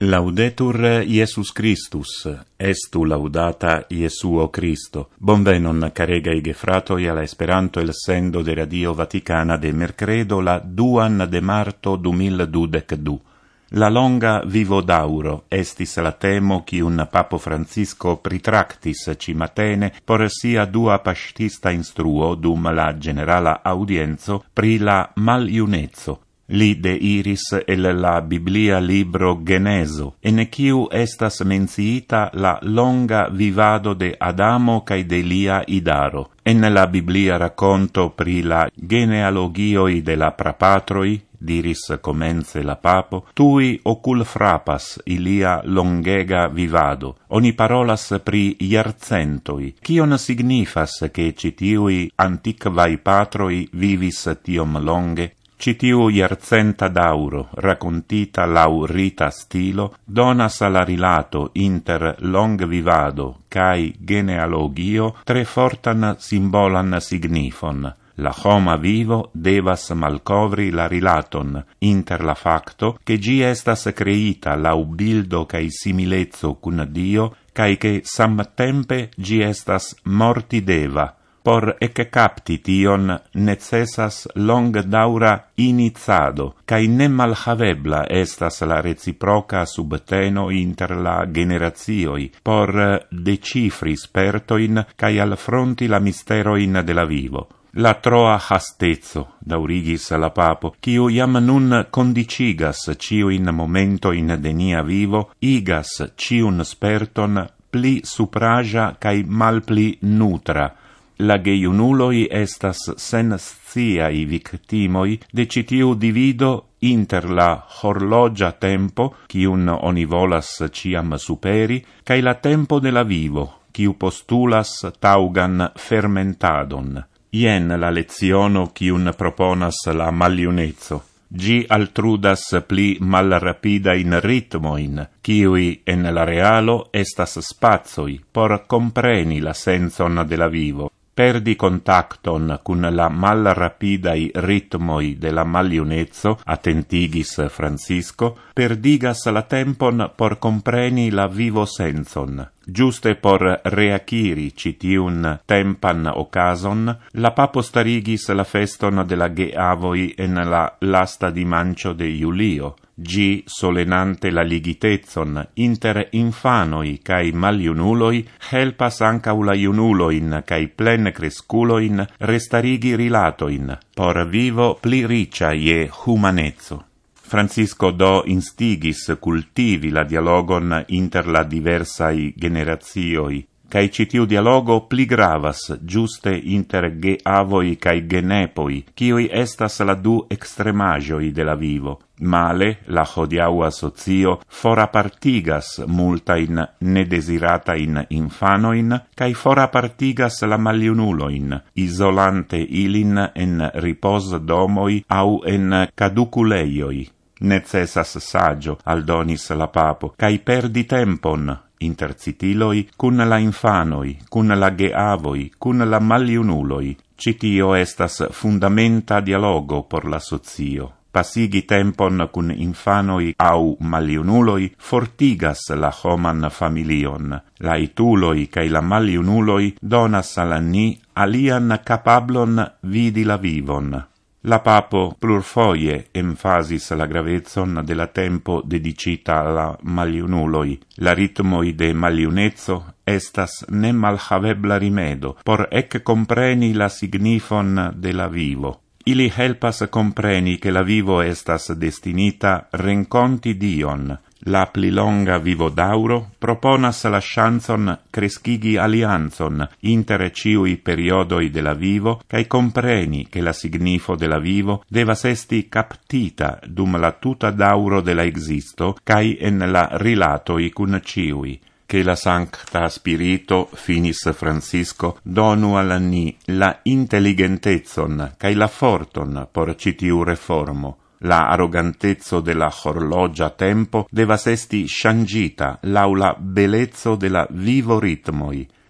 Laudetur Iesus Christus, estu laudata Iesuo Christo. Bonvenon, caregai gefratoi, alla Esperanto el sendo de Radio Vaticana de mercredo la 2 de marto 2022. La longa vivo dauro estis la temo quiun Papo Francisco pritractis cimatene por sia dua pastista instruo dum la generala audienzo pri la maliunezzo. Li de iris el la Biblia libro Geneso, en quiu estas menciita la longa vivado de Adamo cae de lia idaro. En la Biblia racconto pri la genealogioi de la prapatroi, diris comence la papo, tui ocul frapas ilia longega vivado. Oni parolas pri iarcentoi. Cion signifas che citiui antiquai patroi vivis tiom longe? Citiu iarcenta dauro, raccontita lau rita stilo, donas la rilato inter long vivado cae genealogio tre fortan simbolan signifon. La homa vivo devas malcovri la rilaton inter la facto che gi estas creita lau bildo cae similezzo cun Dio, cae che samtempe gi estas mortideva. Por ecce capti tion necessas long daura inizado, cae ne malhavebla estas la reciproca subteno inter la generazioi, por decifri spertoin cae alfronti la misteroin de la vivo. La troa hastezzo, daurigis la papo, quiu iam nun condicigas ciuin momentoin de nia vivo, igas ciun sperton pli supraja cae malpli nutra. La geiunuloi estas sen sciai victimoi de citiu divido inter la horlogia tempo, cium oni volas ciam superi, cae la tempo de la vivo, ciu postulas taugan fermentadon. Ien la leziono cium proponas la maliunezzo. Gi altrudas pli malrapida in ritmoin, ciui en la realo estas spazoi por compreni la senzon de la vivo. Perdi contacton cun la malrapidai ritmoi de la maliunezzo, attentigis Francisco, perdigas la tempon por compreni la vivo senzon. Giuste por reaciri citiun tempan ocason, la papo starigis la feston de la geavoi en la lasta dimancio de Julio, gi solenante la ligitezon inter infanoi cae maliunuloi, helpas ancau la iunuloin cae plen cresculoin restarigi rilatoin, por vivo pli ricia ie humanezzo. Francisco do instigis cultivi la dialogon inter la diversai generazioi, cae citiu dialogo pli gravas giuste inter geavoi cae genepoi, cioi estas la du extremagioi de la vivo. Male, la hodiaua socio forapartigas multain nedesiratain infanoin, cae forapartigas la maliunuloin, isolante ilin en ripos domoi au en caduculeioi. Necessas saggio, aldonis la papo, cae perdi tempon, intercitiloi, cun la infanoi, cun la geavoi, cun la maliunuloi. Citio estas fundamenta dialogo por la socio. Passigi tempon cun infanoi au maliunuloi fortigas la homan familion. La ituloi cae la maliunuloi donas al ni alian capablon vidi la vivon. La papo plurfoje emphasis la gravezzon de la tempo dedicita alla maliunuloi. La ritmoi de maliunezzo estas ne malhavebla rimedo, por ec compreni la signifon de la vivo. Ili helpas compreni che la vivo estas destinita renconti Dion. La pli longa vivo dauro proponas la chanson crescigi alianzon inter ciui periodoi de la vivo, cae compreni che la signifo de la vivo devas esti captita dum la tuta dauro de la existo, cae en la rilatoi cun ciui. Che la Sancta Spirito, finis Francisco, donu al ni la intelligentezon cae la forton por citiu reformo. La arrogantezzo de la horlogia tempo devas esti changita lau la belezzo de la vivo ritmoi.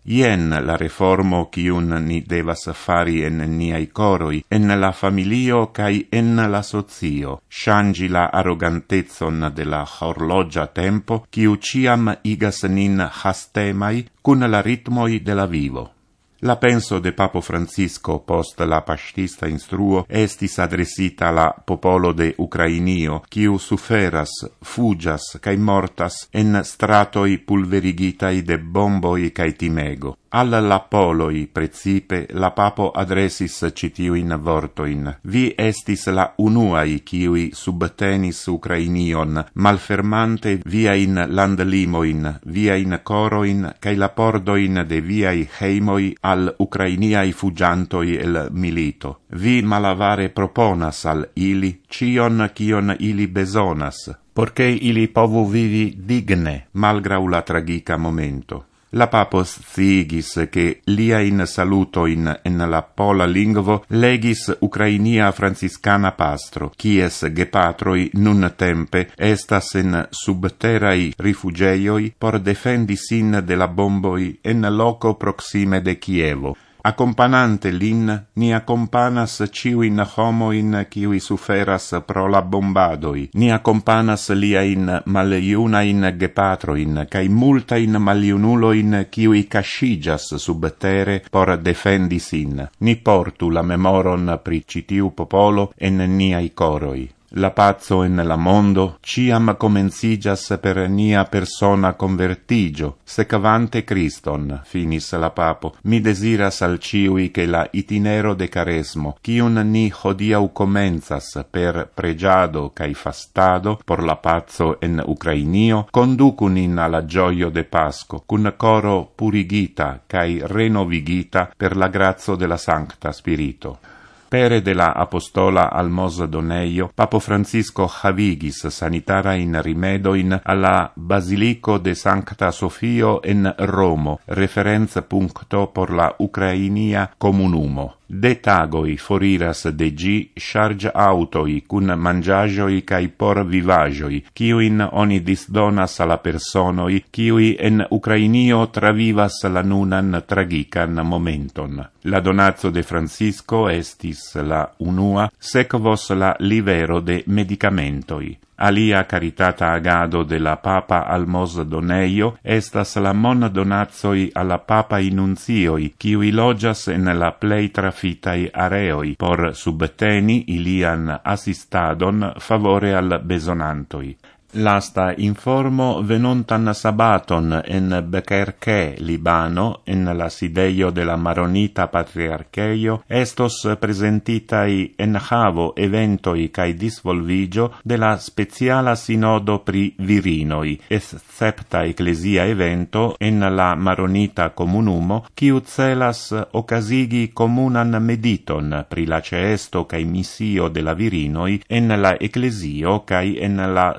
Ien la reformo quiun ni devas fari en niai coroi, en la familio cae en la socio, changi la arrogantezon de la horlogia tempo, quiu ciam igas nin hastemai cun la ritmoi de la vivo. La penso de Papo Francisco post la pastista instruo estis adresita la popolo de Ucrainio, quiu suferas, fugas, cae mortas en stratoi pulverigitai de bomboi cae timego. Al la poloi, precipe, la papo adresis citiuin vortoin. Vi estis la unuai quiui subtenis Ucrainion, malfermante viain landlimoin, viain coroin, cae la pordoin de viai heimoi al Ucrainiai fugiantoi el milito. Vi malavare proponas al ili cion cion ili besonas, porche ili povu vivi digne, malgrau la tragica momento. La papo sciigis che liain salutoin en la pola lingvo legis Ucrainia franciscana pastro, quies gepatroi nun tempe estas en subterrai rifugeioi por defendi sin de la bomboi en loco proxime de Chievo. Accompagnante lin, ni accompagnas ciuin homoin quiui suferas pro la bombadoi, ni accompagnas liain maliunain gepatroin, cae multain maliunuloin quiui cascigas sub terre por defendi sin. Ni portu la memoron pri citiu popolo en niai coroi. La pazzo en la mondo ciam comencigas per nia persona convertigio, secavante Christon, finis la papo. Mi desiras al ciui che la itinero de caresmo, cium ni hodiau comenzas per pregiado cae fastado por la pazzo en Ucrainio, conducunin alla gioio de Pasco, cun coro purigita cae renovigita per la grazzo de la Sancta Spirito. Pere de la apostola almos doneio, Papo Francisco havigis sanitara in rimedoin alla Basilico de Sancta Sofio en Romo, referenza puncto por la Ucrainia comunumo. De tagoi foriras de gi charge autoi cun mangiagioi cae por vivagioi, ciuin oni disdonas alla personoi, ciui en Ucrainio travivas la nunan tragican momenton. La donazzo de Francisco estis la unua, sequos la livero de medicamentoi. Alia caritata agado de la Papa almos doneio estas la mon donazoi alla Papa inunzioi, quiui logias en la plei trafitai areoi, por subteni ilian assistadon favore al besonantoi. Lasta informo venontan sabaton en Bekerke, Libano, en la sideio de la Maronita Patriarcheio, estos presentitai en havo eventoi cae disvolvigio de la speciala sinodo pri virinoi, excepta ecclesia evento en la Maronita comunumo, quiu celas ocasigi comunan mediton pri la ceesto cae missio de la virinoi en la ecclesio cae en la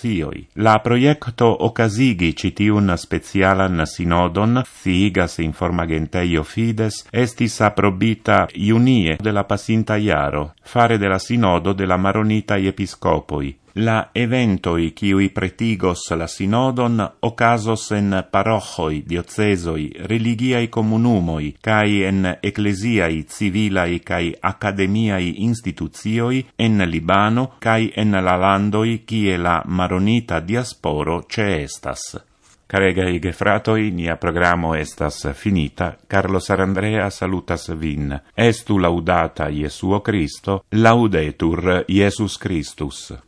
La proiecto ocasigi citiun specialan sinodon, sciigas informagenteio Fides, estis aprobita iunie de la pasinta iaro, fare de la sinodo de la Maronitai episcopoi. La eventoi quiui pretigos la sinodon ocasos en parochoi, diocesoi, religiai comunumoi, cae en ecclesiai civilai cae academiai instituzioi en Libano cae en la landoi quie la Maronita diasporo ceestas. Caregai gefratoi, nia programo estas finita. Carlo Sarandrea salutas vin. Estu laudata Iesuo Christo, laudetur Iesus Christus.